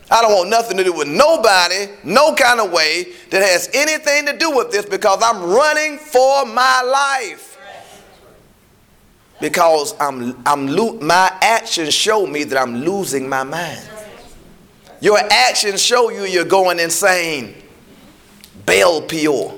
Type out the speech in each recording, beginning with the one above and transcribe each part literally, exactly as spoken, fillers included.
I don't want nothing to do with nobody, no kind of way that has anything to do with this, because I'm running for my life. Because I'm, I'm lo- my actions show me that I'm losing my mind. Your actions show you you're going insane. Baal Peor.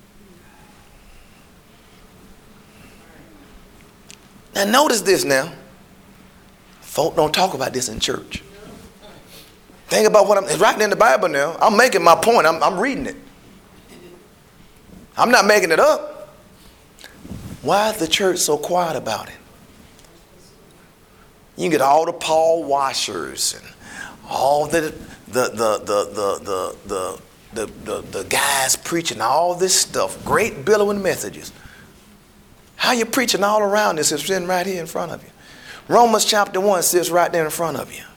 Now notice this now. Folk don't talk about this in church. Think about what I'm, it's right in the Bible now. I'm making my point. I'm, I'm reading it. I'm not making it up. Why is the church so quiet about it? You can get all the Paul washers and all the the the the the the the, the, the, the guys preaching all this stuff, great billowing messages. How you preaching all around this is sitting right here in front of you. Romans chapter one sits right there in front of you.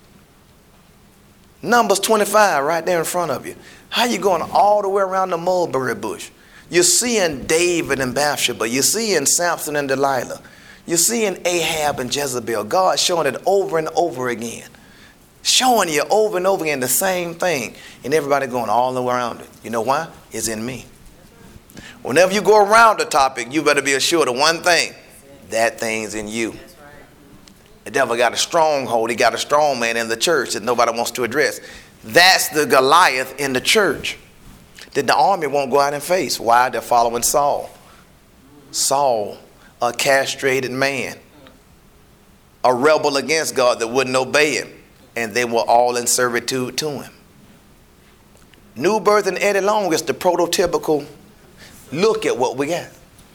Numbers twenty-five right there in front of you. How you going all the way around the mulberry bush? You're seeing David and Bathsheba. You're seeing Samson and Delilah. You're seeing Ahab and Jezebel. God showing it over and over again. Showing you over and over again the same thing. And everybody going all the way around it. You know why? It's in me. Whenever you go around the topic, you better be assured of one thing. That thing's in you. The devil got a stronghold. He got a strong man in the church that nobody wants to address. That's the Goliath in the church that the army won't go out and face. Why? They're following Saul. Saul, a castrated man, a rebel against God that wouldn't obey him, and they were all in servitude to him. New Birth and Eddie Long is the prototypical look at what we got.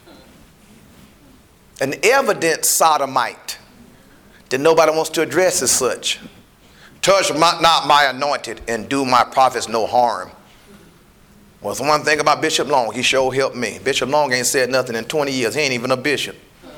An evident sodomite that nobody wants to address as such. Touch my, not my anointed and do my prophets no harm. Well, it's one thing about Bishop Long. He sure helped me. Bishop Long ain't said nothing in twenty years. He ain't even a bishop.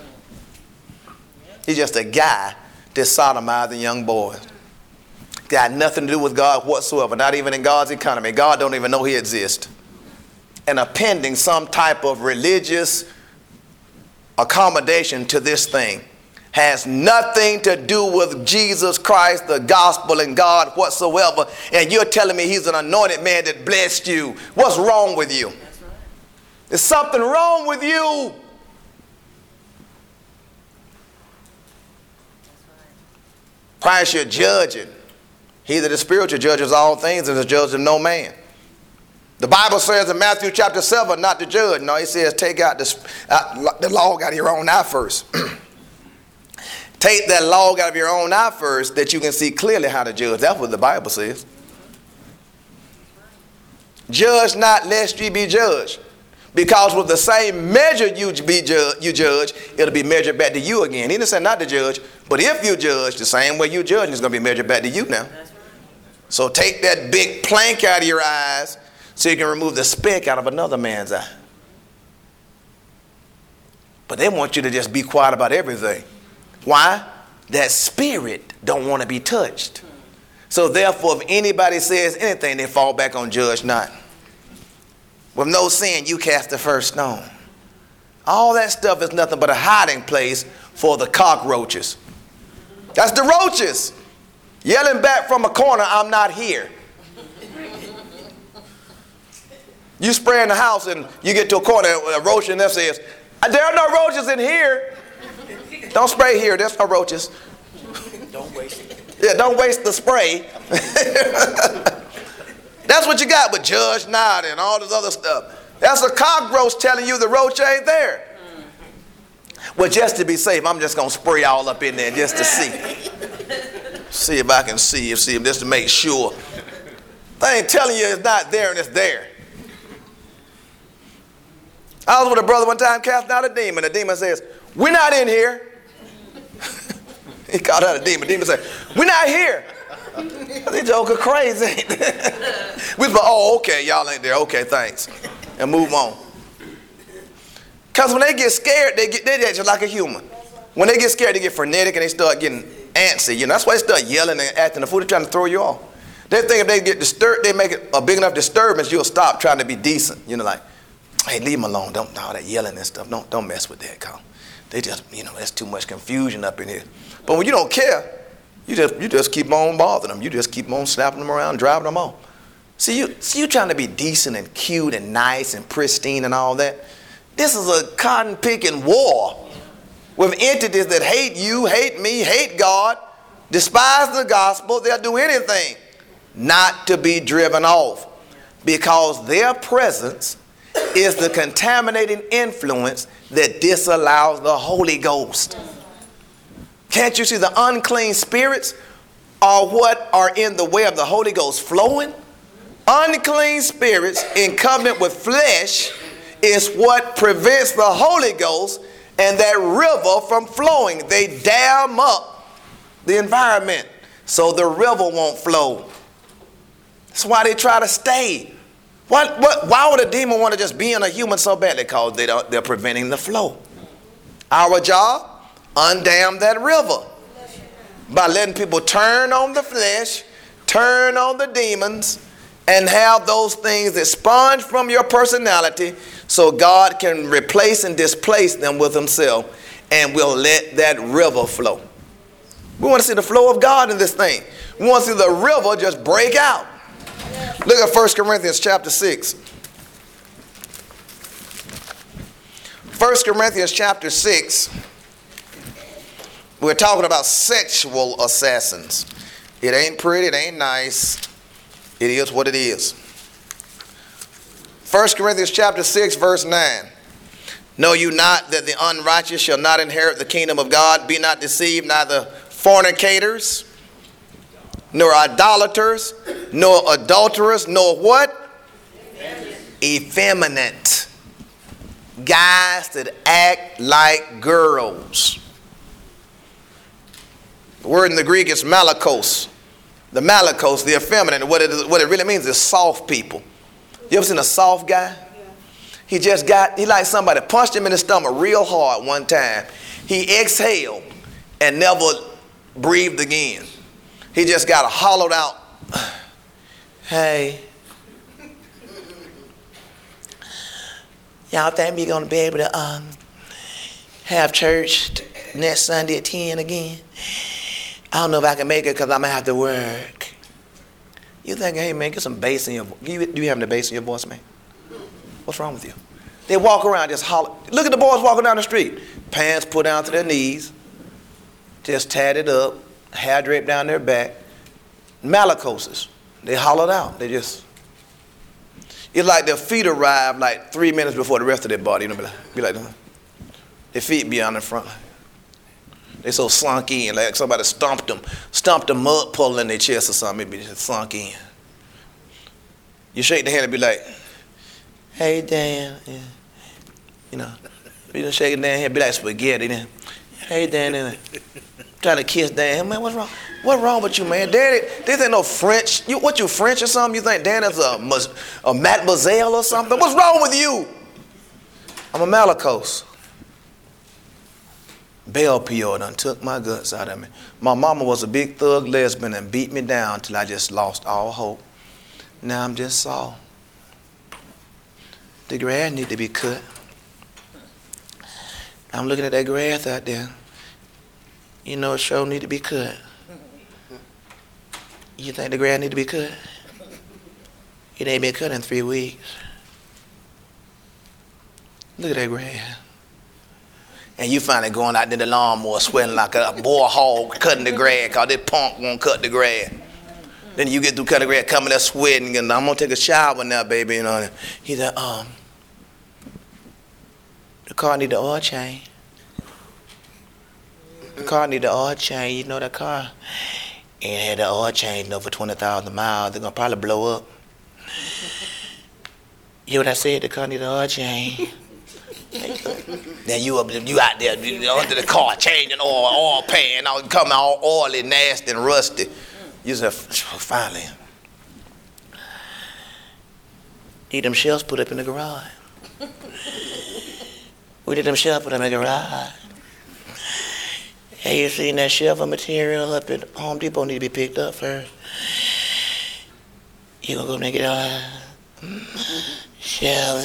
He's just a guy that's sodomizing young boys. Got nothing to do with God whatsoever. Not even in God's economy. God don't even know he exists. And appending some type of religious accommodation to this thing has nothing to do with Jesus Christ, the gospel, and God whatsoever. And you're telling me he's an anointed man that blessed you. What's wrong with you? That's right. There's something wrong with you. Christ, you're judging. He that is spiritual judges all things and is judge of no man. The Bible says in Matthew chapter seven not to judge. No, it says take out the, uh, the log out of your own eye first. Take that log out of your own eye first that you can see clearly how to judge. That's what the Bible says. Judge not lest ye be judged. Because with the same measure you, be ju- you judge, it'll be measured back to you again. He didn't say not to judge, but if you judge, the same way you judge, it's going to be measured back to you now. So take that big plank out of your eyes so you can remove the speck out of another man's eye. But they want you to just be quiet about everything. Why? That spirit don't want to be touched. So therefore, if anybody says anything, they fall back on judge not. With no sin, you cast the first stone. All that stuff is nothing but a hiding place for the cockroaches. That's the roaches yelling back from a corner, I'm not here. You spray in the house and you get to a corner, a roach in there says, there are no roaches in here. Don't spray here, there's no roaches. Don't waste it. Yeah, don't waste the spray. That's what you got with judge not and all this other stuff. That's a cockroach telling you the roach ain't there. Well, just to be safe, I'm just going to spray all up in there just to see. See if I can see if see if just to make sure. They ain't telling you it's not there and it's there. I was with a brother one time casting out a demon. The demon says, we're not in here. He called out a demon. The demon said, we're not here. They joker crazy. We was oh, okay, y'all ain't there. Okay, thanks. And move on. Because when they get scared, they get they're just like a human. When they get scared, they get frenetic and they start getting antsy. You know, that's why they start yelling and acting the fool. They're trying to throw you off. They think if they get disturbed, they make it a big enough disturbance, you'll stop trying to be decent. You know, like, hey, leave them alone. Don't all that yelling and stuff. Don't don't mess with that, Carl. They just, you know, there's too much confusion up in here. But when you don't care, You just, you just keep on bothering them. You just keep on slapping them around, driving them on. See, you, see, you trying to be decent and cute and nice and pristine and all that. This is a cotton-picking war with entities that hate you, hate me, hate God, despise the gospel. They'll do anything not to be driven off, because their presence is the contaminating influence that disallows the Holy Ghost. Can't you see the unclean spirits are what are in the way of the Holy Ghost flowing? Unclean spirits in covenant with flesh is what prevents the Holy Ghost and that river from flowing. They dam up the environment so the river won't flow. That's why they try to stay. What, what, why would a demon want to just be in a human so badly? Because they don't, they're preventing the flow. Our job, undam that river by letting people turn on the flesh, turn on the demons, and have those things expunged from your personality so God can replace and displace them with himself, and we'll let that river flow. We want to see the flow of God in this thing. We want to see the river just break out. Look at First Corinthians chapter six. First Corinthians chapter six. We're talking about sexual assassins. It ain't pretty, it ain't nice. It is what it is. First Corinthians chapter six, verse nine. Know you not that the unrighteous shall not inherit the kingdom of God? Be not deceived, neither fornicators, nor idolaters, nor adulterers, nor what? Effeminate. Effeminate. Guys that act like girls. The word in the Greek is malakos. The malakos, the effeminate, what it, is, what it really means is soft people. You ever seen a soft guy? He just got, he like somebody punched him in the stomach real hard one time. He exhaled and never breathed again. He just got hollowed out. Hey, y'all think we're going to be able to um, have church next Sunday at ten again? I don't know if I can make it because I'm going to have to work. You think, hey, man, get some bass in your voice. Do you, do you have the bass in your voice, man? What's wrong with you? They walk around just holler. Look at the boys walking down the street. Pants put down to their knees, just tatted up, hair draped down their back. Malakoses. They hollowed out. They just, it's like their feet arrive like three minutes before the rest of their body. You know, be like, be like their feet be on the front. They so sunk in, like somebody stomped them, stomped a mud puddle in their chest or something. It be just sunk in. You shake the hand and be like, hey, Dan. Yeah. You know, you don't shake it down here, be like spaghetti. Then, hey, Dan. Then, trying to kiss Dan. Man, what's wrong? What's wrong with you, man? Daddy, this ain't no French. You, what, you French or something? You think Dan is a, a mademoiselle or something? What's wrong with you? I'm a Malakos. Bell Pio done took my guts out of me. My mama was a big thug lesbian and beat me down till I just lost all hope. Now I'm just soft. The grass need to be cut. I'm looking at that grass out there. You know it sure need to be cut. You think the grass need to be cut? It ain't been cut in three weeks. Look at that grass. And you finally going out there the lawnmower sweating like a boar hog cutting the grass because this punk won't cut the grass. Then you get through cutting the grass, coming there sweating, and I'm going to take a shower now, baby. You know. He said, um, the car need the oil change. The car need the oil change. You know that car ain't had the oil change over twenty thousand miles. They're going to probably blow up. You know what I said? The car need the oil change. Then you up, you out there you under the car changing oil, oil pan, all coming all oily, nasty, and rusty. You said, finally, need them shelves put up in the garage. We did them shelves put up in the garage. Hey, you seen that shelf of material up at Home Depot need to be picked up first. You gonna go make it all shelf.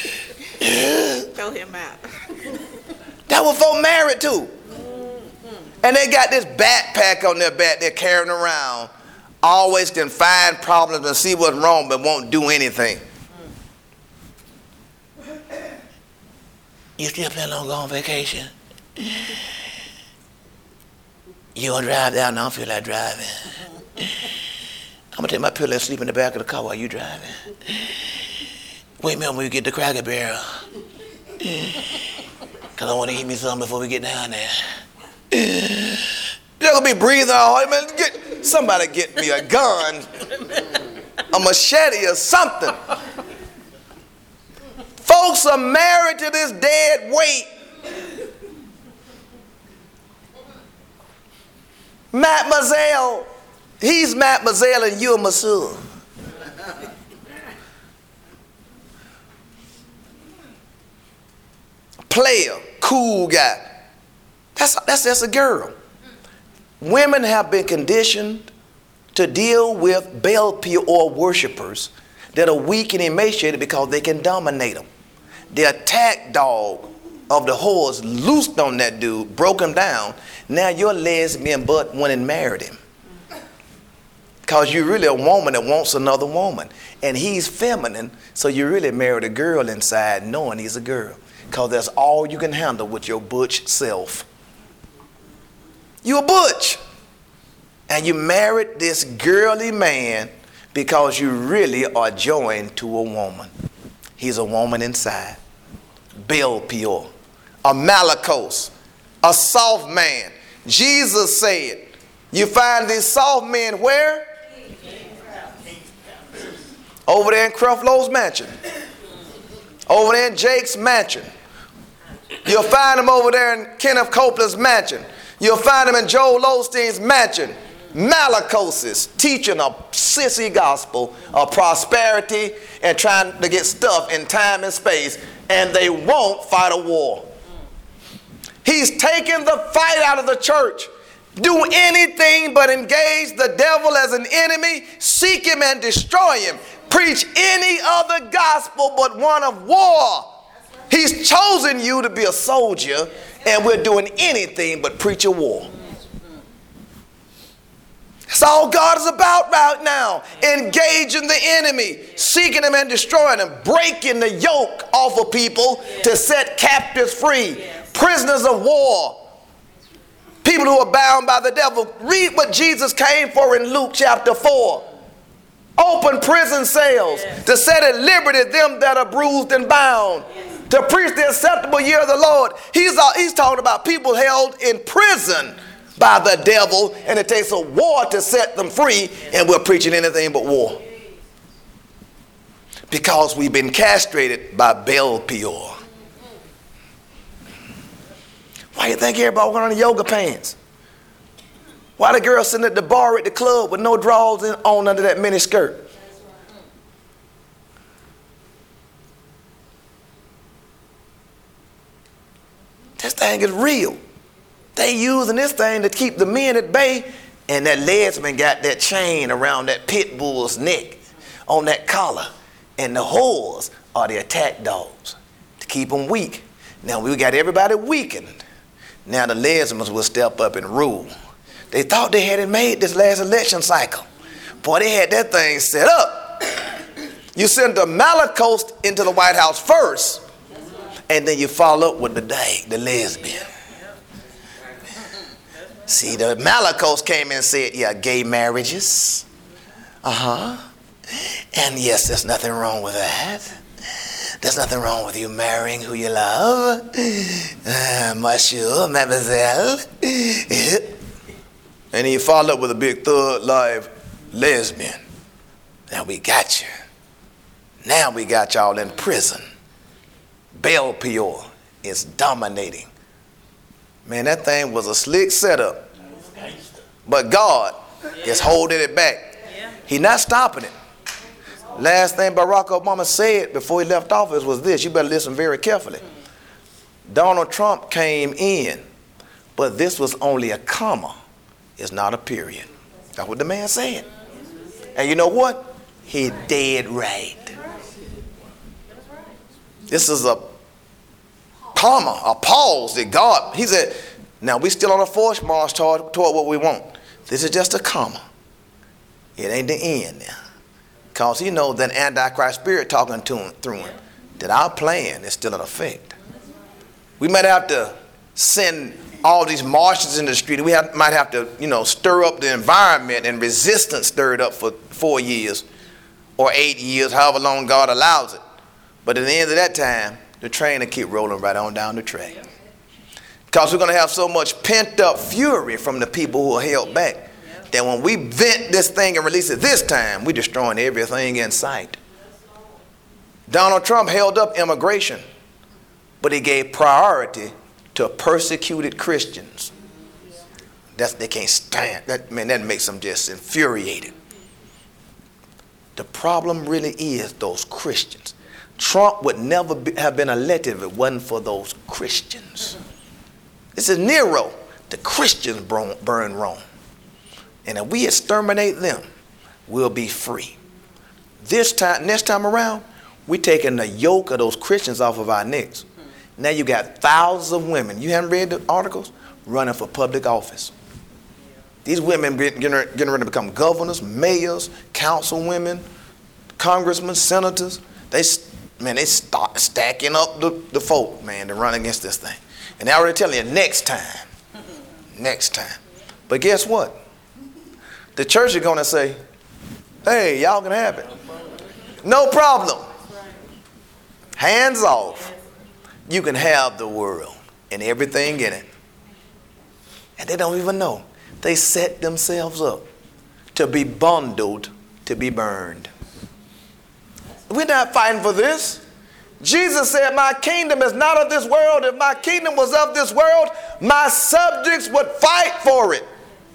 Throw him out. That what folk married to. And they got this backpack on their back they're carrying around. Always can find problems and see what's wrong, but won't do anything. You still planning on going on vacation? You gonna drive down? I don't feel like driving. I'm gonna take my pillow and sleep in the back of the car while you driving. Wait a minute when we get to Cracker Barrel. Cause I want to eat me something before we get down there. You're gonna be breathing all hard. Man, get, somebody get me a gun, a machete or something. Folks are married to this dead weight. Mademoiselle, he's Mademoiselle and you're Monsieur. Player, cool guy. That's, that's, that's a girl. Women have been conditioned to deal with Baal Peor worshipers that are weak and emaciated because they can dominate them. The attack dog of the whores loosed on that dude, broke him down. Now you're lesbian but went and married him. Because you're really a woman that wants another woman. And he's feminine, so you really married a girl inside knowing he's a girl. Because that's all you can handle with your butch self. You're a butch. And you married this girly man because you really are joined to a woman. He's a woman inside. Baal Peor. A Malachos. A soft man. Jesus said, you find these soft men where? Over there in Creflo's mansion. Over there in Jake's mansion. You'll find them over there in Kenneth Copeland's mansion. You'll find them in Joel Osteen's mansion. Malachoses teaching a sissy gospel of prosperity and trying to get stuff in time and space, and they won't fight a war. He's taken the fight out of the church. Do anything but engage the devil as an enemy, seek him and destroy him. Preach any other gospel but one of war. He's chosen you to be a soldier, and we're doing anything but preach a war. That's all God is about right now. Engaging the enemy, seeking him and destroying him, breaking the yoke off of people to set captives free, prisoners of war, people who are bound by the devil. Read what Jesus came for in Luke chapter four. Open prison cells to set at liberty them that are bruised and bound, to preach the acceptable year of the Lord. He's, uh, he's talking about people held in prison by the devil, and it takes a war to set them free, and we're preaching anything but war. Because we've been castrated by Baal Peor. Why do you think everybody walking around in yoga pants? Why the girl sitting at the bar at the club with no drawers on under that mini skirt? This thing is real. They using this thing to keep the men at bay, and that lesbian got that chain around that pit bull's neck on that collar, and the whores are the attack dogs to keep them weak. Now we got everybody weakened. Now the lesbians will step up and rule. They thought they had it made this last election cycle. Boy, they had that thing set up. You send the Malachos into the White House first, and then you follow up with the day, the lesbian. See, the Malachos came in and said, yeah, gay marriages. Uh-huh. And yes, there's nothing wrong with that. There's nothing wrong with you marrying who you love. Uh, monsieur, mademoiselle. And he followed up with a big thug live lesbian. Now we got you. Now we got y'all in prison. Baal Peor is dominating. Man, that thing was a slick setup. But God is holding it back. He's not stopping it. Last thing Barack Obama said before he left office was this. You better listen very carefully. Donald Trump came in, but this was only a comma. It's not a period. That's what the man said. And you know what? He dead right. This is a comma, a pause that God, he said, Now, we still on a force march toward, toward what we want. This is just a comma. It ain't the end now. Because he knows that Antichrist spirit talking to him through him, that our plan is still in effect. We might have to send all these marches in the street. We have, might have to, you know, stir up the environment, and resistance stirred up for four years or eight years, however long God allows it. But at the end of that time, the train will keep rolling right on down the track. Because we're going to have so much pent-up fury from the people who are held back that when we vent this thing and release it this time, we're destroying everything in sight. Donald Trump held up immigration, but he gave priority to persecuted Christians. That's, they can't stand that. Man, that makes them just infuriated. The problem really is those Christians. Trump would never be, have been elected if it wasn't for those Christians. This is Nero. The Christians burn Rome. And if we exterminate them, we'll be free. This time, next time around, we're taking the yoke of those Christians off of our necks. Now you got thousands of women, you haven't read the articles, running for public office. These women getting, getting ready to become governors, mayors, councilwomen, congressmen, senators. They, man, they start stacking up the, the folk, man, to run against this thing. And they're already telling you, next time, next time. But guess what? The church is going to say, hey, y'all can have it. No problem. Hands off. You can have the world and everything in it. And they don't even know. They set themselves up to be bundled, to be burned. We're not fighting for this. Jesus said, my kingdom is not of this world. If my kingdom was of this world, my subjects would fight for it.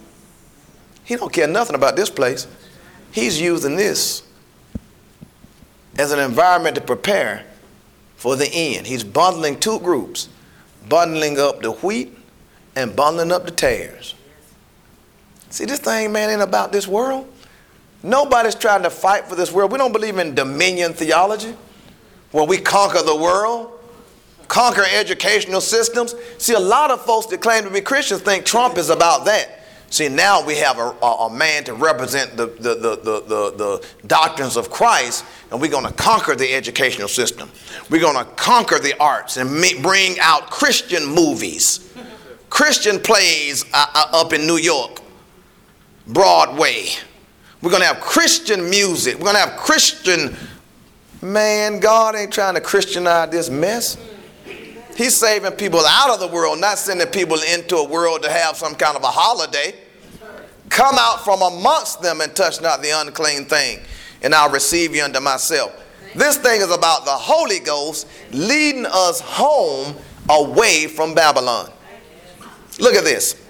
He don't care nothing about this place. He's using this as an environment to prepare for the end. He's bundling two groups, bundling up the wheat and bundling up the tares. See, this thing, man, ain't about this world. Nobody's trying to fight for this world. We don't believe in dominion theology, where we conquer the world, conquer educational systems. See, a lot of folks that claim to be Christians think Trump is about that. See, now we have a, a, a man to represent the, the, the, the, the, the doctrines of Christ, and we're going to conquer the educational system. We're going to conquer the arts and me, bring out Christian movies, Christian plays uh, uh, up in New York, Broadway. We're going to have Christian music. We're going to have Christian. Man, God ain't trying to Christianize this mess. He's saving people out of the world, not sending people into a world to have some kind of a holiday. Come out from amongst them and touch not the unclean thing, and I'll receive you unto myself. This thing is about the Holy Ghost leading us home away from Babylon. Look at this.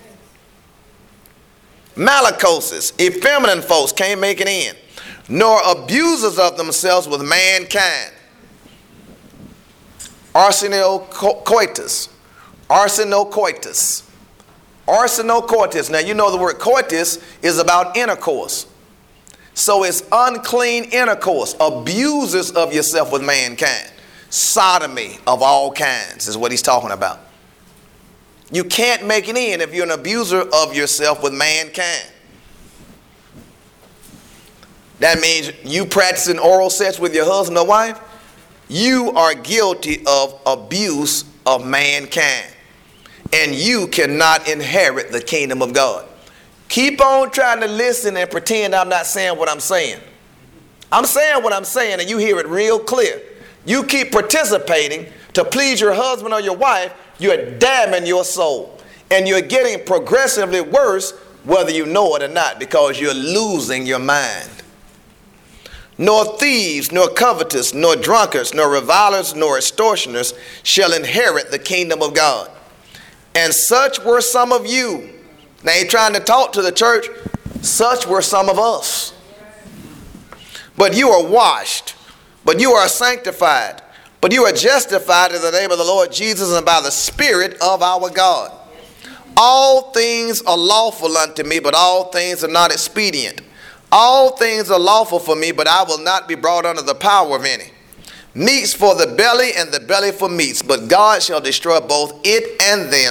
Malachoses, effeminate folks, can't make it in, nor abusers of themselves with mankind. Arsenocoitus. Arsenocoitus. Arsenocoitus. Now you know the word coitus is about intercourse. So it's unclean intercourse. Abusers of yourself with mankind. Sodomy of all kinds is what he's talking about. You can't make it in if you're an abuser of yourself with mankind. That means you practicing oral sex with your husband or wife, you are guilty of abuse of mankind. And you cannot inherit the kingdom of God. Keep on trying to listen and pretend I'm not saying what I'm saying. I'm saying what I'm saying and you hear it real clear. You keep participating to please your husband or your wife, you're damning your soul. And you're getting progressively worse whether you know it or not, because you're losing your mind. Nor thieves, nor covetous, nor drunkards, nor revilers, nor extortioners shall inherit the kingdom of God. And such were some of you. Now he's trying to talk to the church. Such were some of us. But you are washed, but you are sanctified, but you are justified in the name of the Lord Jesus and by the Spirit of our God. All things are lawful unto me, but all things are not expedient. All things are lawful for me, but I will not be brought under the power of any. Meats for the belly, and the belly for meats, but God shall destroy both it and them.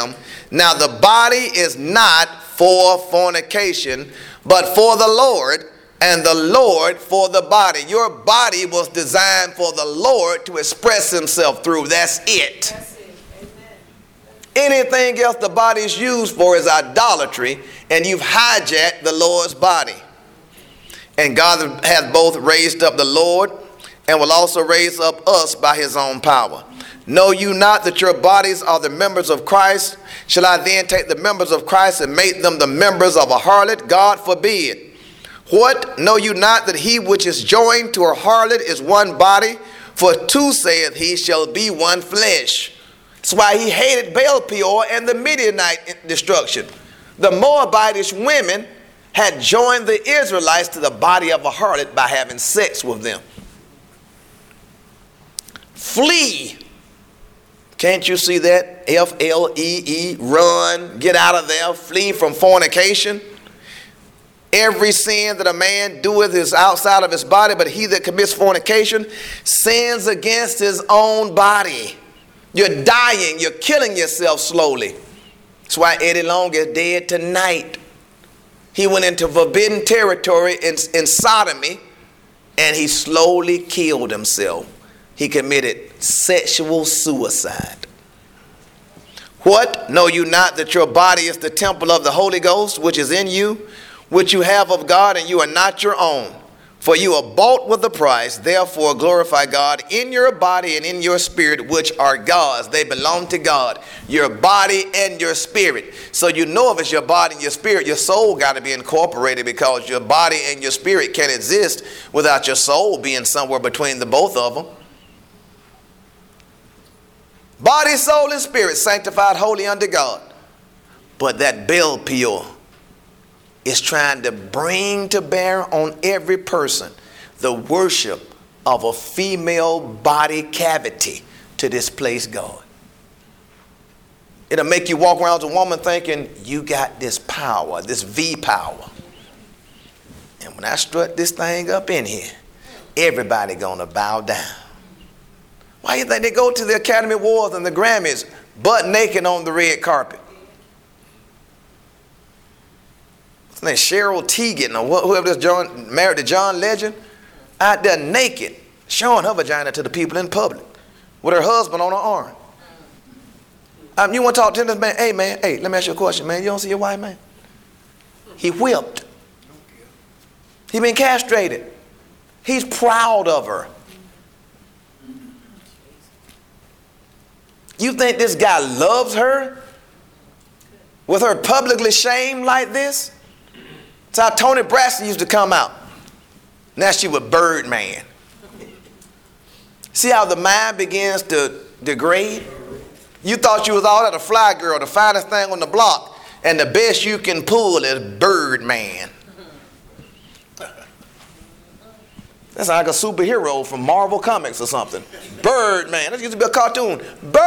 Now the body is not for fornication, but for the Lord, and the Lord for the body. Your body was designed for the Lord to express himself through. That's it. That's it. Amen. Anything else the body is used for is idolatry, and you've hijacked the Lord's body. And God has both raised up the Lord and will also raise up us by his own power. Know you not that your bodies are the members of Christ? Shall I then take the members of Christ and make them the members of a harlot? God forbid. What? Know you not that he which is joined to a harlot is one body? For two, saith he, shall be one flesh. That's why he hated Baal Peor and the Midianite destruction. The Moabitish women had joined the Israelites to the body of a harlot by having sex with them. Flee. Can't you see that? F L E E, run, get out of there, flee from fornication. Every sin that a man doeth is outside of his body, but he that commits fornication sins against his own body. You're dying, you're killing yourself slowly. That's why Eddie Long is dead tonight. He went into forbidden territory in, in sodomy, and he slowly killed himself. He committed sexual suicide. What? Know you not that your body is the temple of the Holy Ghost, which is in you, which you have of God, and you are not your own? For you are bought with a price. Therefore glorify God in your body and in your spirit, which are God's. They belong to God. Your body and your spirit. So you know if it's your body and your spirit, your soul got to be incorporated, because your body and your spirit can't exist without your soul being somewhere between the both of them. Body, soul, and spirit sanctified holy unto God. But that Baal Peor is trying to bring to bear on every person the worship of a female body cavity to displace God. It'll make you walk around as a woman thinking you got this power, this V power. And when I strut this thing up in here, everybody gonna bow down. Why do you think they go to the Academy Awards and the Grammys butt naked on the red carpet? What's her name? Cheryl Teigen, or whoever this John, married to John Legend, out there naked, showing her vagina to the people in public with her husband on her arm. Um, you want to talk to this man? Hey, man, hey, let me ask you a question, man. You don't see your wife, man? He whipped. He been castrated. He's proud of her. You think this guy loves her with her publicly shamed like this? That's how Toni Braxton used to come out. Now she was Birdman. See how the mind begins to degrade? You thought you was all that a fly girl, the finest thing on the block, and the best you can pull is Birdman. That's like a superhero from Marvel Comics or something. Birdman. That used to be a cartoon. Birdman.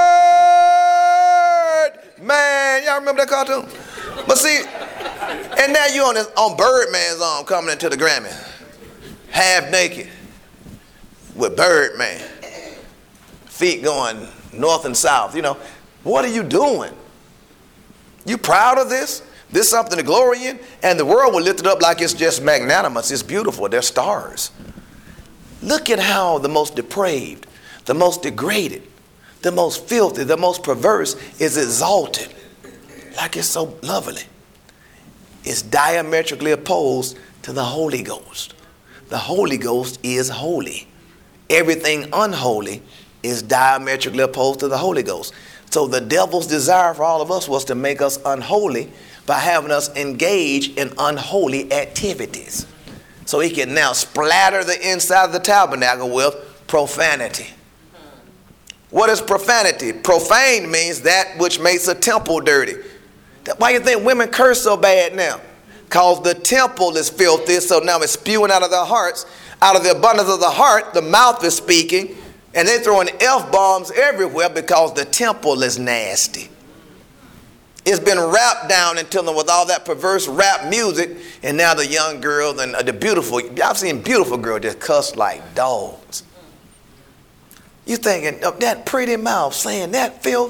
Y'all remember that cartoon? But see, and now you on this on Birdman's arm coming into the Grammy, half naked with Birdman, feet going north and south. You know, what are you doing? You proud of this? This is something to glory in? And the world will lift it up like it's just magnanimous. It's beautiful. They're stars. Look at how the most depraved, the most degraded, the most filthy, the most perverse is exalted. Like it's so lovely. It's diametrically opposed to the Holy Ghost. The Holy Ghost is holy. Everything unholy is diametrically opposed to the Holy Ghost. So the devil's desire for all of us was to make us unholy by having us engage in unholy activities. So he can now splatter the inside of the tabernacle with profanity. What is profanity? Profane means that which makes a temple dirty. Why do you think women curse so bad now? Because the temple is filthy, so now it's spewing out of their hearts. Out of the abundance of the heart, the mouth is speaking, and they're throwing F-bombs everywhere because the temple is nasty. It's been wrapped down until them with all that perverse rap music, and now the young girls and the beautiful, I've seen beautiful girls just cuss like dogs. You thinking of that pretty mouth saying that filth?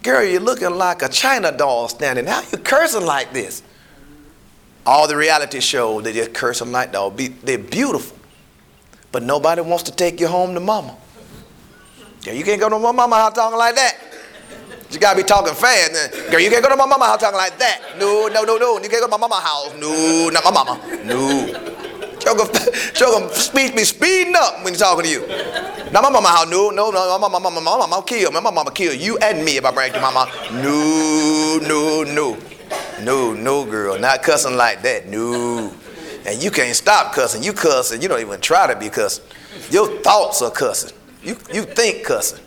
Girl, you're looking like a China doll standing. How you cursing like this? All the reality shows, they just cursing like dogs. They're beautiful. But nobody wants to take you home to mama. Girl, you can't go to my mama house talking like that. You got to be talking fast. Girl, you can't go to my mama house talking like that. No, no, no, no. You can't go to my mama house. No, not my mama. No. Show speech be speeding up when he's talking to you. Now my mama, how no, no, no, my mama, my mama, my mama kill, my mama kill you and me if I bring to mama. No, no, no, no, no, girl, not cussing like that. No, and you can't stop cussing. You cussing, you don't even try to be cussing. Your thoughts are cussing. You you think cussing.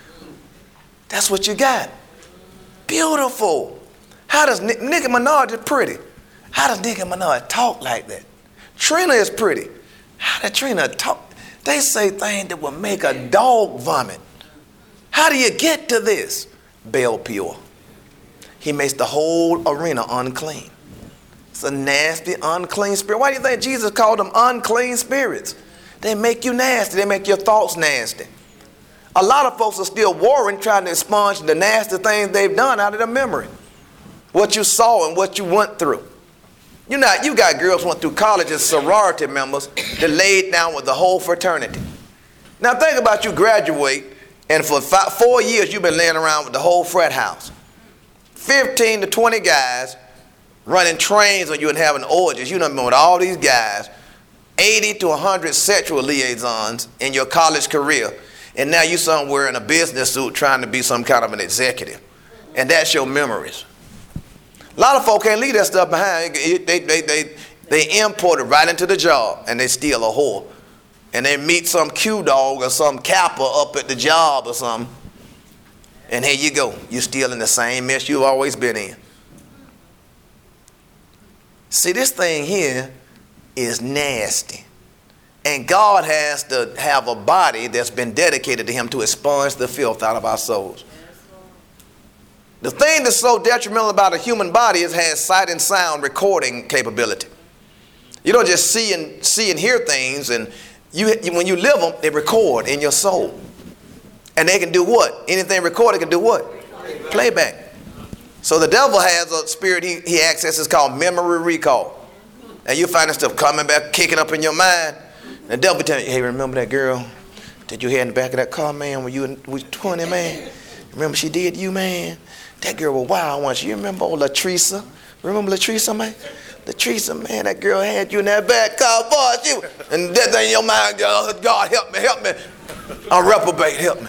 That's what you got. Beautiful. How does Nicki Minaj is pretty? How does Nicki Minaj talk like that? Trina is pretty. How did Trina talk? They say things that will make a dog vomit. How do you get to this? Baal Peor. He makes the whole arena unclean. It's a nasty, unclean spirit. Why do you think Jesus called them unclean spirits? They make you nasty. They make your thoughts nasty. A lot of folks are still warring, trying to expunge the nasty things they've done out of their memory. What you saw and what you went through. You know, you got girls who went through college as sorority members that laid down with the whole fraternity. Now think about you graduate, and for five, four years you've been laying around with the whole frat house. fifteen to twenty guys running trains on you and having orgies. You done been with all these guys, eighty to one hundred sexual liaisons in your college career, and now you somewhere in a business suit trying to be some kind of an executive. And that's your memories. A lot of folk can't leave that stuff behind. They, they, they, they, they import it right into the job, and they steal a whore. And they meet some Q-dog or some capper up at the job or something. And here you go. You're still in the same mess you've always been in. See, this thing here is nasty. And God has to have a body that's been dedicated to him to expunge the filth out of our souls. The thing that's so detrimental about a human body is it has sight and sound recording capability. You don't just see and see and hear things, and you when you live them, they record in your soul. And they can do what? Anything recorded can do what? Playback. So the devil has a spirit he, he accesses called memory recall. And you find that stuff coming back, kicking up in your mind. And the devil tell you, hey, remember that girl that you had in the back of that car, man, when you was twenty, man? Remember she did you, man? That girl was wild once. You remember old Latresa? Remember Latresa, man? Latresa, man, that girl had you in that back car, boy, she, and that thing in your mind, God, God, help me, help me. I'm reprobate, help me.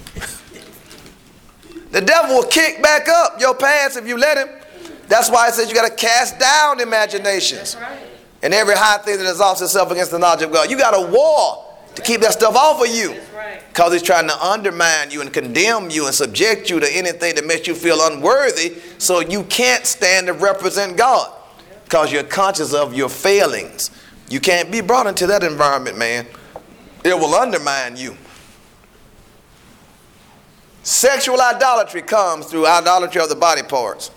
The devil will kick back up your past if you let him. That's why it says you got to cast down imaginations. Right. And every high thing that exalts itself against the knowledge of God. You got a war to keep that stuff off of you. Because he's trying to undermine you and condemn you and subject you to anything that makes you feel unworthy, so you can't stand to represent God. Because you're conscious of your failings. You can't be brought into that environment, man. It will undermine you. Sexual idolatry comes through idolatry of the body parts.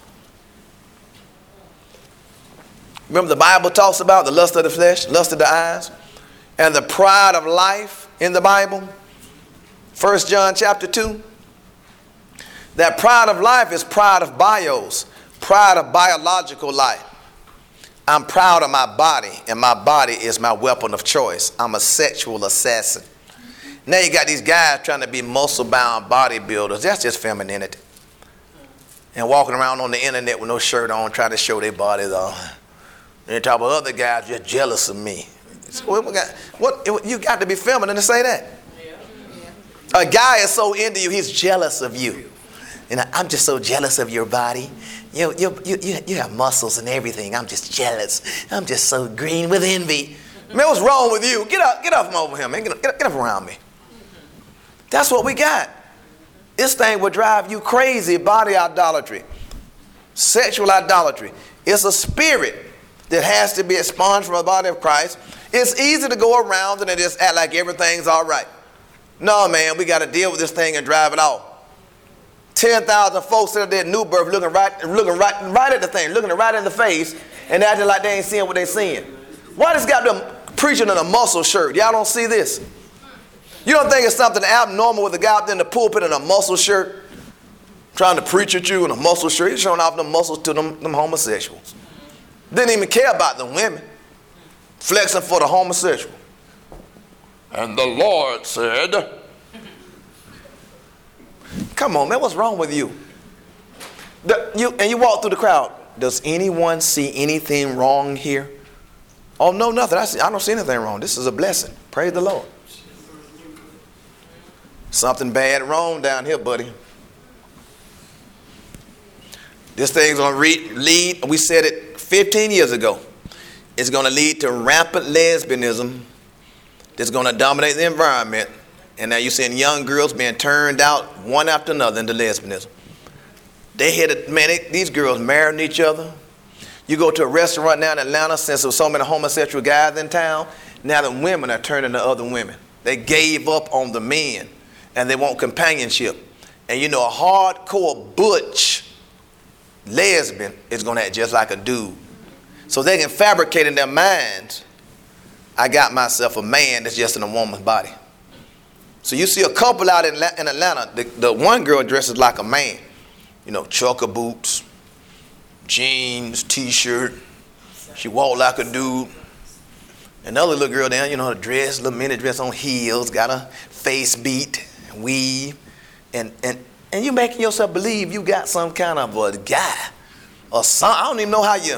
Remember the Bible talks about the lust of the flesh, lust of the eyes, and the pride of life in the Bible. First John chapter two. That pride of life is pride of bios, pride of biological life. I'm proud of my body, and my body is my weapon of choice. I'm a sexual assassin. Now you got these guys trying to be muscle-bound bodybuilders. That's just femininity. And walking around on the internet with no shirt on, trying to show their bodies off. And they talk about other guys just jealous of me. What, what, you got to be feminine to say that. A guy is so into you, he's jealous of you. And I'm just so jealous of your body. You, you, you, you, you have muscles and everything. I'm just jealous. I'm just so green with envy. Man, what's wrong with you? Get up, get off from over here, man. Get, get, get up around me. That's what we got. This thing will drive you crazy. Body idolatry. Sexual idolatry. It's a spirit that has to be expunged from the body of Christ. It's easy to go around and just act like everything's all right. No, man, we got to deal with this thing and drive it off. ten thousand folks sitting there at New Birth looking right, looking right, right at the thing, looking it right in the face and acting like they ain't seeing what they seeing. Why this got them preaching in a muscle shirt? Y'all don't see this? You don't think it's something abnormal with a guy up there in the pulpit in a muscle shirt? trying to preach at you in a muscle shirt. He's showing off the muscles to them, them homosexuals. Didn't even care about the women. Flexing for the homosexual. And the Lord said, come on, man, what's wrong with you? The, you and you walk through the crowd. Does anyone see anything wrong here? Oh, no, nothing. I, see, I don't see anything wrong. This is a blessing. Praise the Lord. Something bad wrong down here, buddy. This thing's going to lead, we said it fifteen years ago. It's going to lead to rampant lesbianism that's going to dominate the environment. And now you're seeing young girls being turned out one after another into lesbianism. They hit it, man, they, these girls marrying each other. You go to a restaurant now in Atlanta, since there were so many homosexual guys in town, now the women are turning to other women. They gave up on the men, and they want companionship. And you know, a hardcore butch lesbian is going to act just like a dude. So they can fabricate in their minds, I got myself a man that's just in a woman's body. So you see a couple out in Atlanta, the, the one girl dresses like a man. You know, trucker boots, jeans, t-shirt. She walk like a dude. Another little girl down, you know, her dress, little mini dress on heels, got a face beat, weave. And, and, and you making yourself believe you got some kind of a guy or something. I don't even know how you...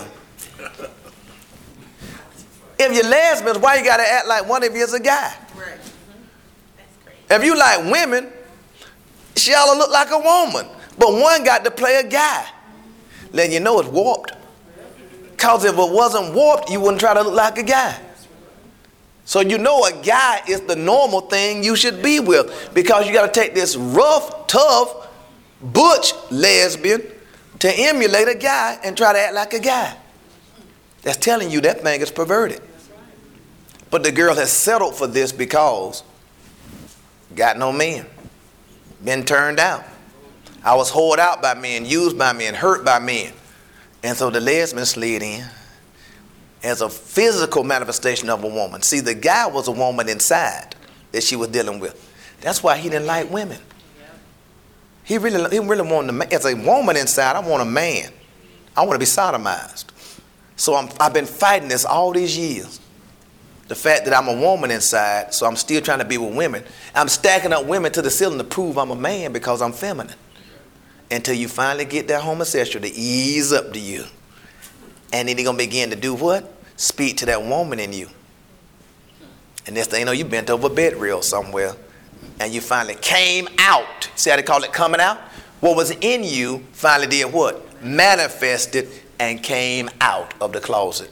If you're lesbians, why you got to act like one of you is a guy? Right. Mm-hmm. That's great. If you like women, she ought to look like a woman. But one got to play a guy. Letting you know it's warped. Because if it wasn't warped, you wouldn't try to look like a guy. So you know a guy is the normal thing you should be with. Because you got to take this rough, tough, butch lesbian to emulate a guy and try to act like a guy. That's telling you that thing is perverted. But the girl has settled for this because got no men. Been turned out. I was hoed out by men, used by men, hurt by men. And so the lesbian slid in as a physical manifestation of a woman. See, the guy was a woman inside that she was dealing with. That's why he didn't like women. He really, he really wanted a man. As a woman inside, I want a man. I want to be sodomized. So I'm, I've been fighting this all these years. The fact that I'm a woman inside, so I'm still trying to be with women. I'm stacking up women to the ceiling to prove I'm a man because I'm feminine. Until you finally get that homosexual to ease up to you. And then they're going to begin to do what? Speak to that woman in you. And next thing you know, you bent over a bed rail somewhere. And you finally came out. See how they call it coming out? What was in you finally did what? Manifested and came out of the closet.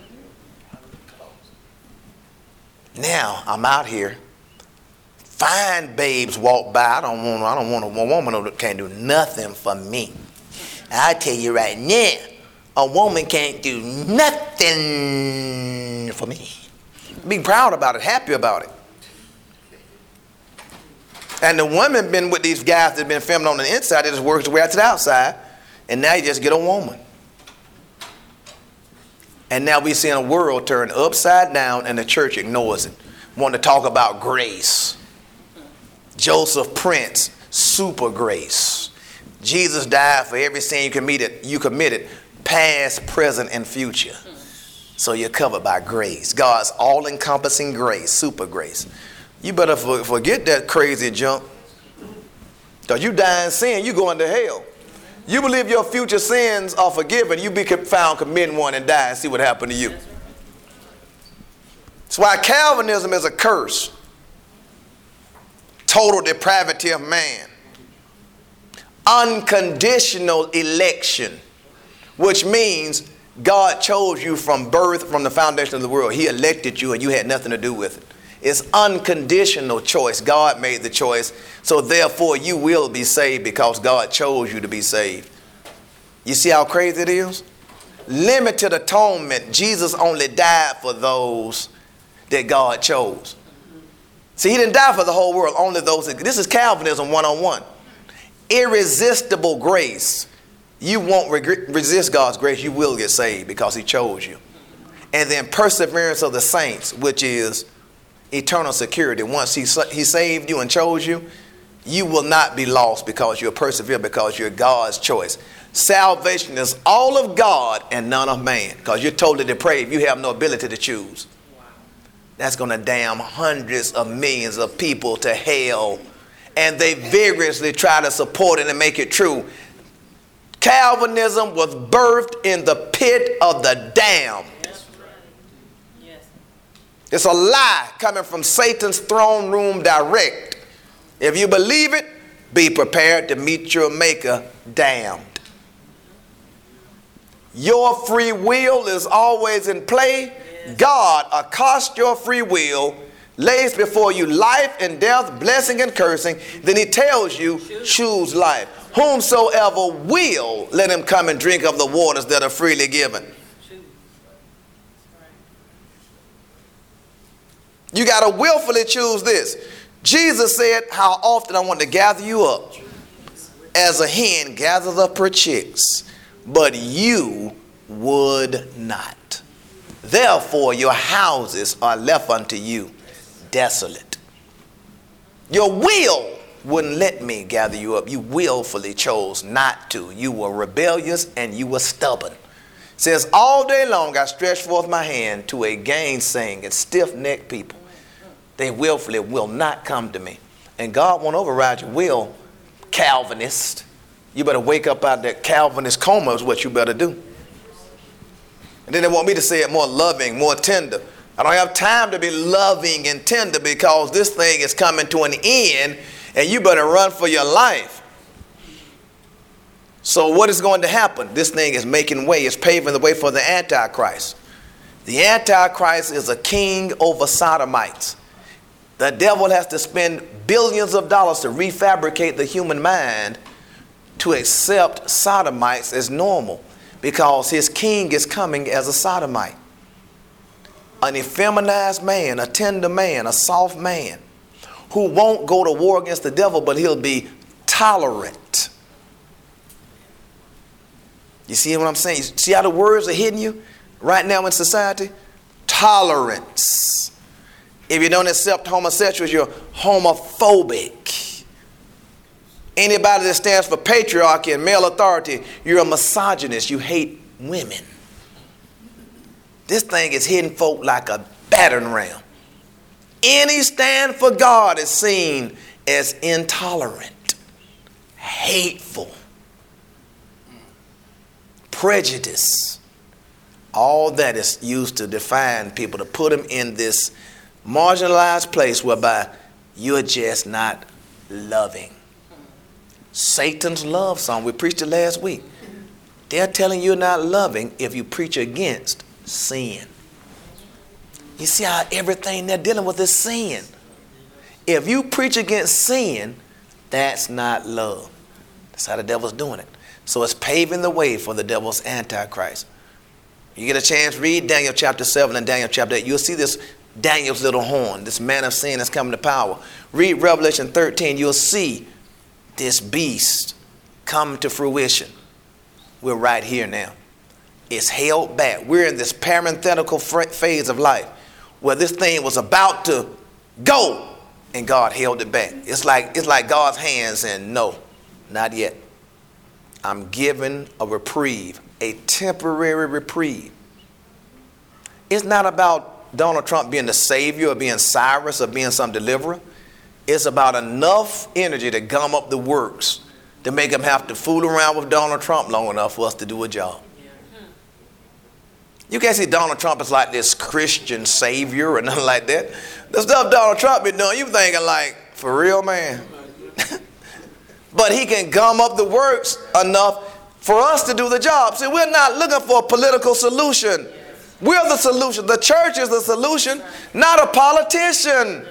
Now I'm out here. Fine babes walk by. I don't want. I don't want a woman who can't do nothing for me. I tell you right now, a woman can't do nothing for me. Be proud about it, happy about it. And the women been with these guys that been feminine on the inside. They just work their way out to the outside, and now you just get a woman. And now we see a world turn upside down, and the church ignores it. Want to talk about grace. Joseph Prince, super grace. Jesus died for every sin you committed, you committed, past, present, and future. So you're covered by grace. God's all-encompassing grace, super grace. You better forget that crazy junk. Because you die in sin, you going to hell. You believe your future sins are forgiven, you be found committing one and die and see what happened to you. That's why Calvinism is a curse. Total depravity of man. Unconditional election, which means God chose you from birth, from the foundation of the world. He elected you and you had nothing to do with it. It's unconditional choice. God made the choice. So therefore you will be saved because God chose you to be saved. You see how crazy it is? Limited atonement. Jesus only died for those that God chose. See, he didn't die for the whole world, only those. That, this is Calvinism one oh one. Irresistible grace. You won't re- resist God's grace. You will get saved because he chose you. And then perseverance of the saints, which is eternal security. Once he, he saved you and chose you, You will not be lost because you're persevered, because you're God's choice. Salvation is all of God and none of man, because you're totally depraved. You have no ability to choose. That's going to damn hundreds of millions of people to hell, and they vigorously try to support it and make it true. Calvinism was birthed in the pit of the damned. Yes. It's a lie coming from Satan's throne room direct. If you believe it, be prepared to meet your maker damned. Your free will is always in play. Yes. God accosts your free will, lays before you life and death, blessing and cursing. Then he tells you, choose life. Whomsoever will, let him come and drink of the waters that are freely given. You got to willfully choose this. Jesus said, how often I want to gather you up as a hen gathers up her chicks, but you would not. Therefore your houses are left unto you desolate. Your will wouldn't let me gather you up. You willfully chose not to. You were rebellious and you were stubborn. It says, all day long I stretched forth my hand to a gainsaying and stiff-necked people. They willfully will not come to me. And God won't override your will, Calvinist. You better wake up out of that Calvinist coma is what you better do. And then they want me to say it more loving, more tender. I don't have time to be loving and tender because this thing is coming to an end and you better run for your life. So what is going to happen? This thing is making way. It's paving the way for the Antichrist. The Antichrist is a king over sodomites. The devil has to spend billions of dollars to refabricate the human mind to accept sodomites as normal because his king is coming as a sodomite. An effeminized man, a tender man, a soft man who won't go to war against the devil, but he'll be tolerant. You see what I'm saying? You see how the words are hitting you right now in society? Tolerance. If you don't accept homosexuals, you're homophobic. Anybody that stands for patriarchy and male authority, you're a misogynist. You hate women. This thing is hitting folk like a battering ram. Any stand for God is seen as intolerant, hateful, prejudice. All that is used to define people, to put them in this marginalized place whereby you're just not loving. Satan's love song, we preached it last week. They're telling you you're not loving if you preach against sin. You see how everything they're dealing with is sin. If you preach against sin, that's not love. That's how the devil's doing it. So it's paving the way for the devil's antichrist. You get a chance, read Daniel chapter seven and Daniel chapter eight. You'll see this Daniel's little horn, this man of sin that's coming to power. Read Revelation thirteen. You'll see this beast come to fruition. We're right here now. It's held back. We're in this parenthetical phase of life where this thing was about to go and God held it back. It's like, it's like God's hands saying, no, not yet. I'm giving a reprieve, a temporary reprieve. It's not about Donald Trump being the savior or being Cyrus or being some deliverer. It's about enough energy to gum up the works to make them have to fool around with Donald Trump long enough for us to do a job. You can't see Donald Trump as like this Christian savior or nothing like that. The stuff Donald Trump been doing, you thinking like, for real, man? But he can gum up the works enough for us to do the job. See, we're not looking for a political solution. We're the solution. The church is the solution, not a politician.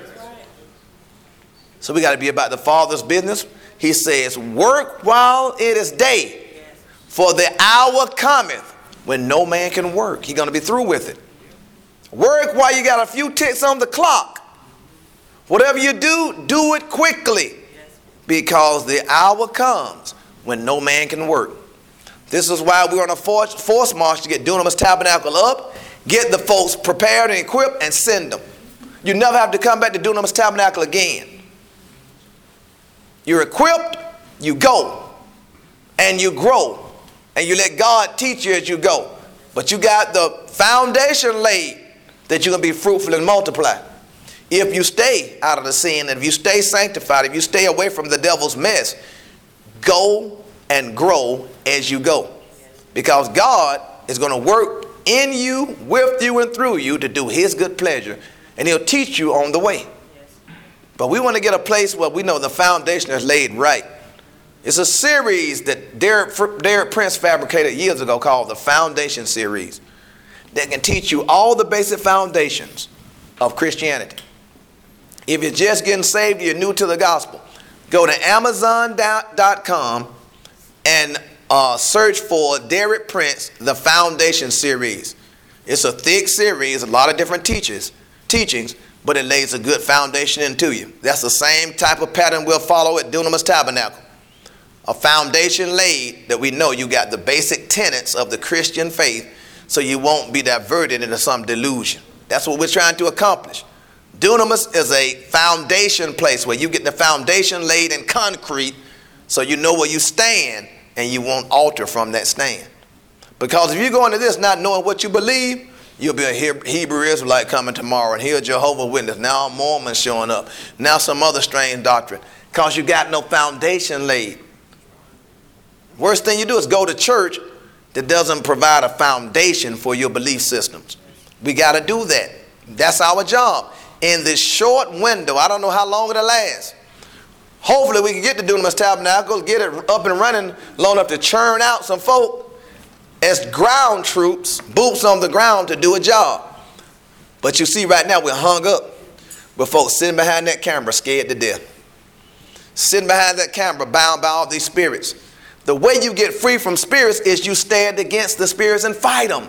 So we got to be about the Father's business. He says, work while it is day, for the hour cometh when no man can work. He's going to be through with it. Work while you got a few ticks on the clock. Whatever you do, do it quickly, because the hour comes when no man can work. This is why we're on a force, force march to get Dunamis Tabernacle up, get the folks prepared and equipped, and send them. You never have to come back to Dunamis Tabernacle again. You're equipped, you go, and you grow, and you let God teach you as you go. But you got the foundation laid that you're going to be fruitful and multiply. If you stay out of the sin, if you stay sanctified, if you stay away from the devil's mess, go and grow as you go. Because God is going to work in you, with you, and through you to do his good pleasure. And he'll teach you on the way. But we want to get a place where we know the foundation is laid right. It's a series that Derek, Derek Prince fabricated years ago called the Foundation Series that can teach you all the basic foundations of Christianity. If you're just getting saved, you're new to the gospel, go to amazon dot com and uh, search for Derek Prince, the Foundation Series. It's a thick series, a lot of different teachers, teachings, but it lays a good foundation into you. That's the same type of pattern we'll follow at Dunamis Tabernacle. A foundation laid that we know you got the basic tenets of the Christian faith so you won't be diverted into some delusion. That's what we're trying to accomplish. Dunamis is a foundation place where you get the foundation laid in concrete so you know where you stand and you won't alter from that stand. Because if you go into this not knowing what you believe, you'll be a Hebrew Israelite coming tomorrow, and here Jehovah's Witness. Now a Mormon showing up. Now some other strange doctrine. Because you got no foundation laid. Worst thing you do is go to church that doesn't provide a foundation for your belief systems. We got to do that. That's our job. In this short window, I don't know how long it'll last. Hopefully we can get to Dunamis Tabernacle, get it up and running long enough to churn out some folk as ground troops, boots on the ground to do a job. But you see right now we're hung up with folks sitting behind that camera scared to death. Sitting behind that camera bound by all these spirits. The way you get free from spirits is you stand against the spirits and fight them.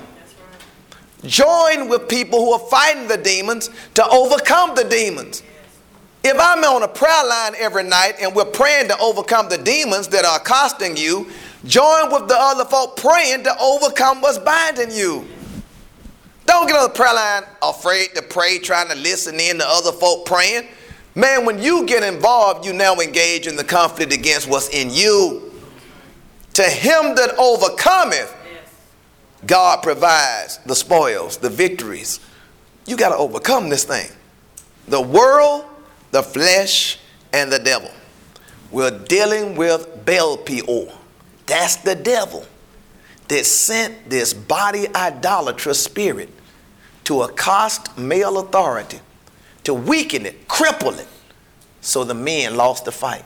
Join with people who are fighting the demons to overcome the demons. If I'm on a prayer line every night and we're praying to overcome the demons that are accosting you, join with the other folk praying to overcome what's binding you. Don't get on the prayer line afraid to pray, trying to listen in to other folk praying. Man, when you get involved, you now engage in the conflict against what's in you. To him that overcometh, God provides the spoils, the victories. You got to overcome this thing. The world, the flesh, and the devil. We're dealing with Baal Peor. That's the devil that sent this body idolatrous spirit to accost male authority, to weaken it, cripple it, so the men lost the fight.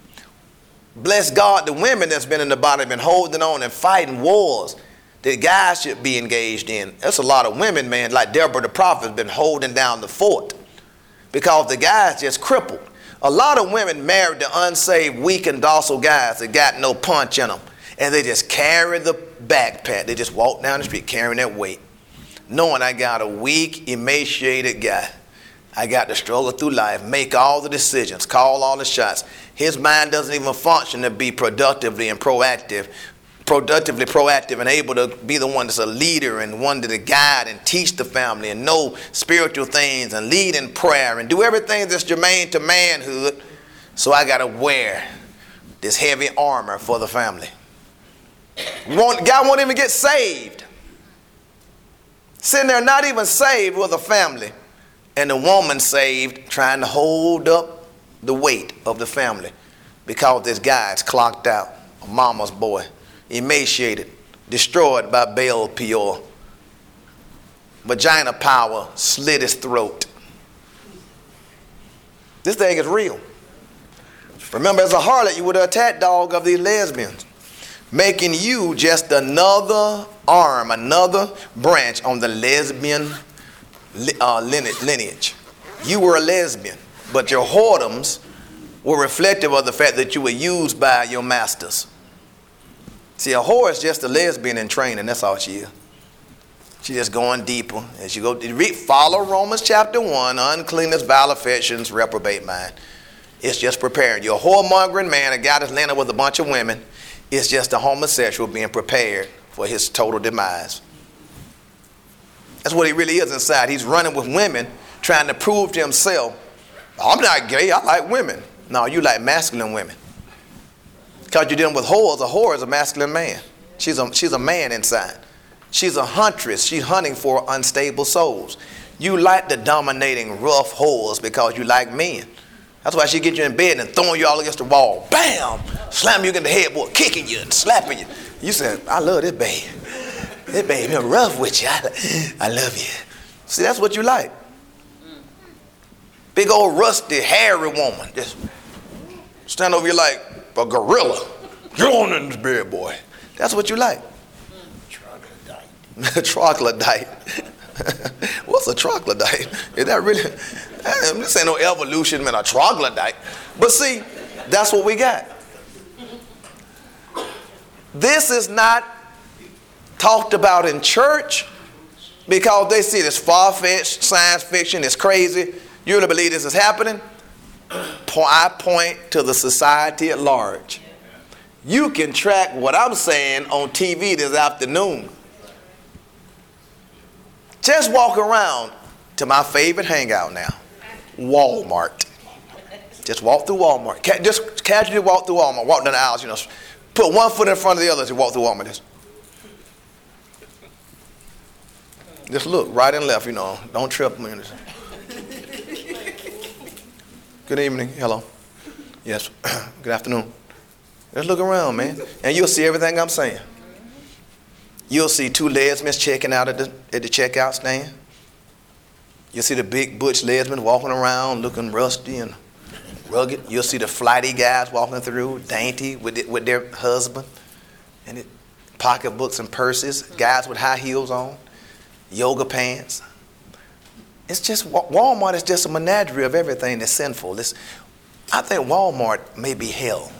Bless God, the women that's been in the body have been holding on and fighting wars that guys should be engaged in. There's a lot of women, man, like Deborah the prophet, has been holding down the fort because the guys just crippled. A lot of women married to unsaved, weak, and docile guys that got no punch in them. And they just carry the backpack. They just walk down the street carrying that weight, knowing I got a weak, emaciated guy. I got to struggle through life, make all the decisions, call all the shots. His mind doesn't even function to be productively and proactive, productively proactive and able to be the one that's a leader and one to guide and teach the family and know spiritual things and lead in prayer and do everything that's germane to manhood. So I got to wear this heavy armor for the family. Won't, God won't even get saved. Sitting there not even saved with a family. And the woman saved trying to hold up the weight of the family because this guy's clocked out, a mama's boy, emaciated, destroyed by Baal Peor. Vagina power slit his throat. This thing is real. Remember, as a harlot, you were the attack dog of these lesbians, making you just another arm, another branch on the lesbian uh, lineage. You were a lesbian, but your whoredoms were reflective of the fact that you were used by your masters. See, a whore is just a lesbian in training. That's all she is. She's just going deeper. As you go, read, follow Romans chapter one, uncleanness, vile affections, reprobate mind. It's just preparing. You're a whoremongering man, a guy that's landed with a bunch of women. It's just a homosexual being prepared for his total demise. That's what he really is inside. He's running with women, trying to prove to himself, I'm not gay, I like women. No, you like masculine women. Because you're dealing with whores. A whore is a masculine man. She's a, she's a man inside. She's a huntress. She's hunting for unstable souls. You like the dominating rough whores because you like men. That's why she get you in bed and throwing you all against the wall. Bam! Slamming you against the headboard, kicking you and slapping you. You said, I love this babe. This babe, I'm rough with you. I, I love you. See, that's what you like. Big old rusty, hairy woman. Just stand over you like a gorilla. Get on in this bed, boy. That's what you like. Troglodyte. Troglodyte. What's a troglodyte? Is that really? This ain't no evolution, man, a troglodyte. But see, that's what we got. This is not talked about in church because they see this far-fetched science fiction, it's crazy. You really believe this is happening? I point to the society at large. You can track what I'm saying on T V this afternoon. Just walk around to my favorite hangout now, Walmart. Just walk through Walmart. Just casually walk through Walmart. Walk down the aisles, you know. Put one foot in front of the other as you walk through Walmart. Just, just look right and left, you know. Don't trip me. Good evening. Hello. Yes. Good afternoon. Just look around, man. And you'll see everything I'm saying. You'll see two lesbians checking out at the, at the checkout stand. You'll see the big butch lesbian walking around looking rusty and rugged. You'll see the flighty guys walking through, dainty with it, with their husband, and it, pocketbooks and purses, guys with high heels on, yoga pants. It's just, Walmart is just a menagerie of everything that's sinful. It's, I think Walmart may be hell.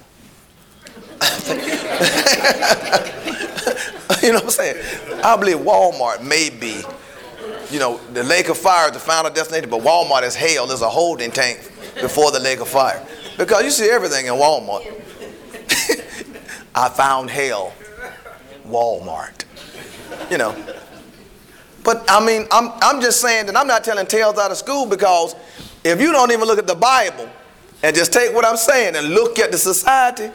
You know what I'm saying? I believe Walmart may be, you know, the lake of fire is the final destination, but Walmart is hell. There's a holding tank before the lake of fire. Because you see everything in Walmart. I found hell. Walmart. You know. But I mean, I'm, I'm just saying that I'm not telling tales out of school, because if you don't even look at the Bible and just take what I'm saying and look at the society,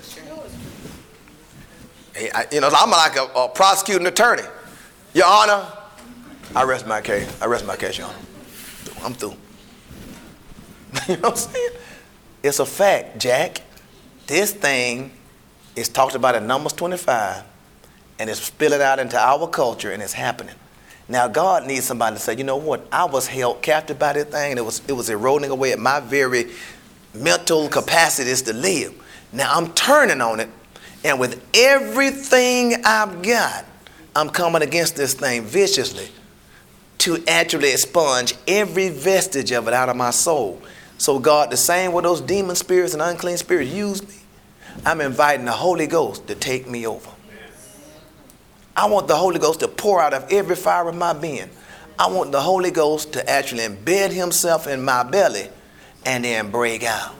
you know, I'm like a, a prosecuting attorney. Your Honor, I rest my case. I rest my case, Your Honor. I'm through. You know what I'm saying? It's a fact, Jack. This thing is talked about in Numbers twenty-five, and it's spilling out into our culture, and it's happening. Now, God needs somebody to say, you know what? I was held captive by this thing, and it was, it was eroding away at my very mental capacities to live. Now, I'm turning on it. And with everything I've got, I'm coming against this thing viciously to actually expunge every vestige of it out of my soul. So God, the same way those demon spirits and unclean spirits use me, I'm inviting the Holy Ghost to take me over. I want the Holy Ghost to pour out of every fiber of my being. I want the Holy Ghost to actually embed himself in my belly and then break out.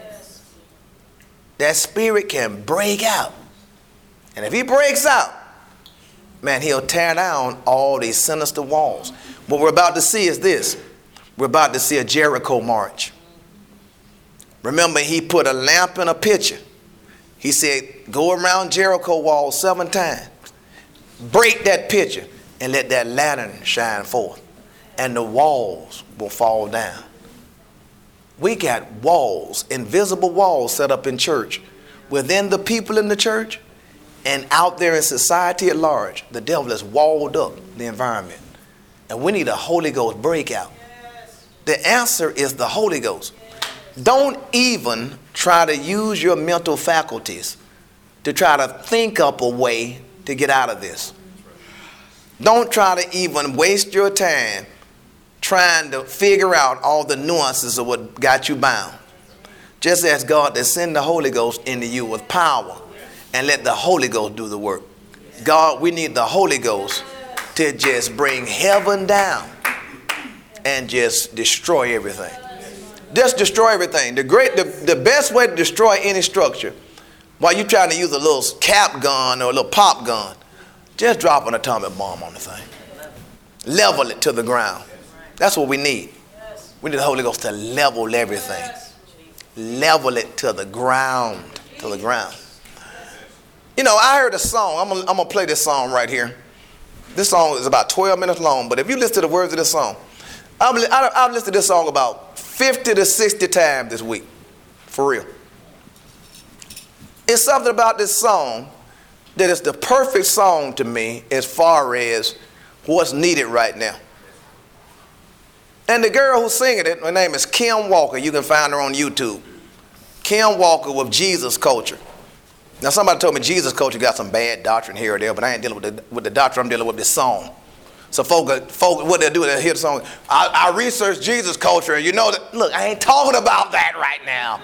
That spirit can break out. And if he breaks out, man, he'll tear down all these sinister walls. What we're about to see is this. We're about to see a Jericho march. Remember, he put a lamp in a pitcher. He said, go around Jericho wall seven times. Break that pitcher and let that lantern shine forth. And the walls will fall down. We got walls, invisible walls set up in church. Within the people in the church and out there in society at large, the devil has walled up the environment. And we need a Holy Ghost breakout. The answer is the Holy Ghost. Don't even try to use your mental faculties to try to think up a way to get out of this. Don't try to even waste your time trying to figure out all the nuances of what got you bound. Just ask God to send the Holy Ghost into you with power and let the Holy Ghost do the work. God, we need the Holy Ghost to just bring heaven down and just destroy everything. Just destroy everything. The great, the, the best way to destroy any structure, while you're trying to use a little cap gun or a little pop gun, just drop an atomic bomb on the thing. Level it to the ground. That's what we need. We need the Holy Ghost to level everything. level it to the ground, to the ground. You know, I heard a song. I'm gonna, I'm gonna play this song right here. This song is about twelve minutes long, but if you listen to the words of this song, I've, I've listened to this song about fifty to sixty times this week, for real. It's something about this song that is the perfect song to me as far as what's needed right now. And the girl who's singing it, her name is Kim Walker. You can find her on YouTube. Kim Walker with Jesus Culture. Now somebody told me Jesus Culture got some bad doctrine here or there, but I ain't dealing with the, with the doctrine, I'm dealing with this song. So folk, folk what they'll do, they'll hear the song. I, I researched Jesus Culture, and you know that, look, I ain't talking about that right now.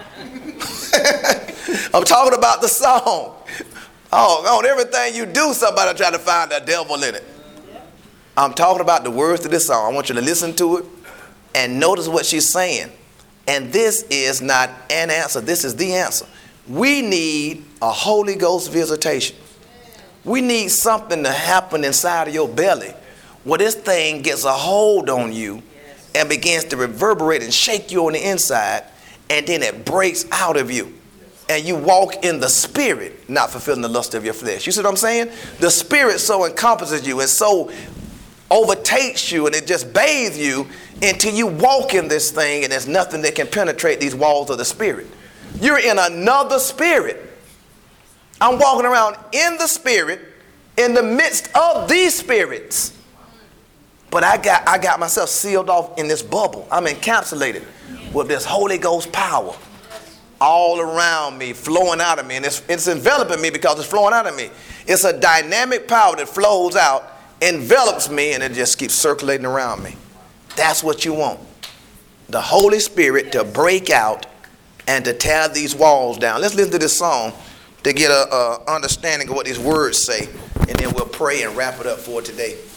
I'm talking about the song. Oh, on everything you do, somebody try to find the devil in it. I'm talking about the words to this song. I want you to listen to it and notice what she's saying. And this is not an answer. This is the answer. We need a Holy Ghost visitation. We need something to happen inside of your belly where this thing gets a hold on you and begins to reverberate and shake you on the inside, and then it breaks out of you. And you walk in the spirit, not fulfilling the lust of your flesh. You see what I'm saying? The spirit so encompasses you and so overtakes you, and it just bathes you until you walk in this thing, and there's nothing that can penetrate these walls of the spirit. You're in another spirit. I'm walking around in the spirit, in the midst of these spirits. But I got, I got myself sealed off in this bubble. I'm encapsulated with this Holy Ghost power all around me, flowing out of me. And it's, it's enveloping me because it's flowing out of me. It's a dynamic power that flows out, envelops me, and it just keeps circulating around me. That's what you want. The Holy Spirit to break out and to tear these walls down. Let's listen to this song to get a, a understanding of what these words say, and then we'll pray and wrap it up for today.